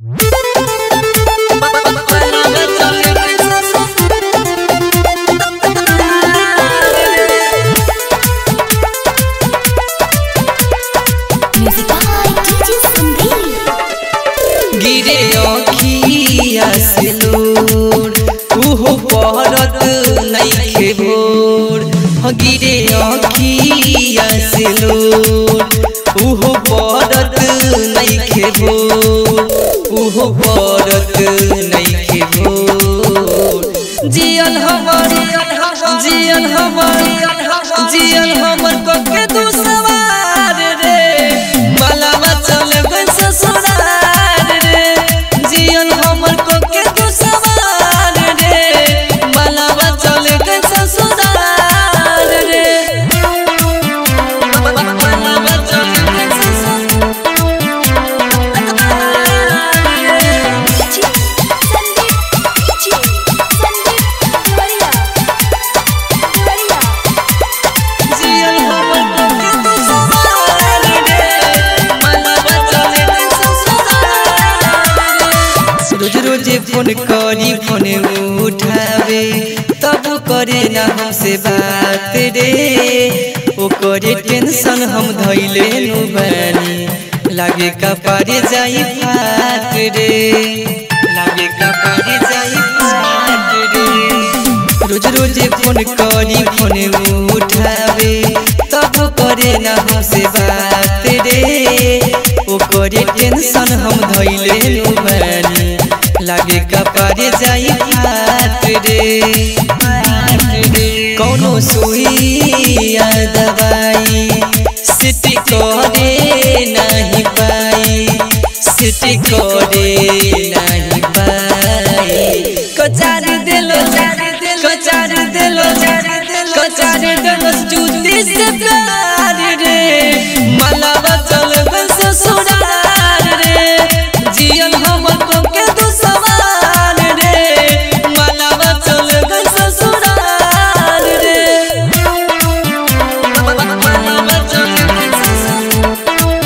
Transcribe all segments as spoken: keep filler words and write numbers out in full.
गिरे अखिया से लोर उहो पहरत नइखे भोर। गिरे अखिया से लोर उहो पहरत नइखे भोर, उहो पहरत नइखे भोर। जियन हमर जियन हमर जियन हमर कोके दू सवार रे, मलावा चले गइल ससुराल रे। जियन हमर कोके दू सवार रे, मलावा चले गइल ससुराल रे। मलावा चले गइल रोज रोज फोन करी फोन उठावे तब करे ना हमसे बात रे। ओ करे टेंशन हम धइले नु बानी, लागे कपारे जाई फाट रे, लागे कपारे जाई फाट रे। रोज रोज फोन करी फोन उठावे तब करे ना हमसे बात रे। ओ करे टेंशन हम धइले नु बानी, लागे कपारे जाई फाट रे। कौनो सुइया दवाई सिटी करे नहीं पाई, सिटी करे नहीं पाई। कचार देलो कचार देलो कचार देलो जूती से प्यार रे, मलावा चल गइल ससुराल रे। जियन हमर कोके दू सवार रे, मलावा चल गइल ससुराल रे। मलावा चल गइल ससुराल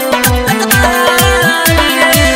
रे।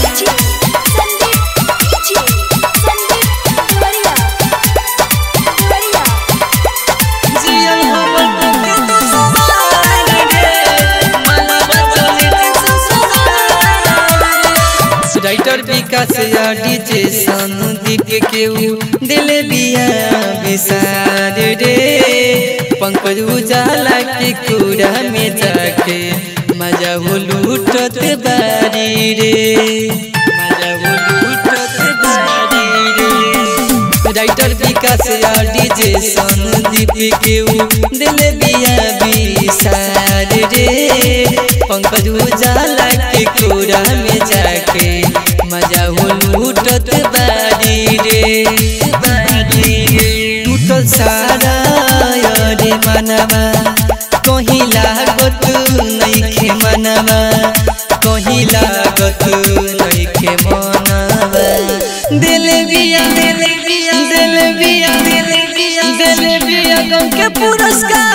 जियन हमर कोके दू सवार रे, मलावा चल गइल ससुराल रे। राइटर विकास या डीजे संदीप केहू दिल बिया विसार रे। पंकज उजाला के कूड़ा में जाके मजा हो लूटत बारी रे, मजा हो लूटत बारी रे। राइटर विकास या डीजे संदीप केहू दिल बिया विसार रे। पंकज उजाला के कूड़ा में जाके मजा हो लूटत बारी रे, बारी रे। टूटल सारा रे मनवा कहीं लागत नइखे मनवा, कहीं लागत नइखे मनवा। दिल बिया दिल बिया दिल बिया दिल बिया दिल बिया गम के पुरस्कार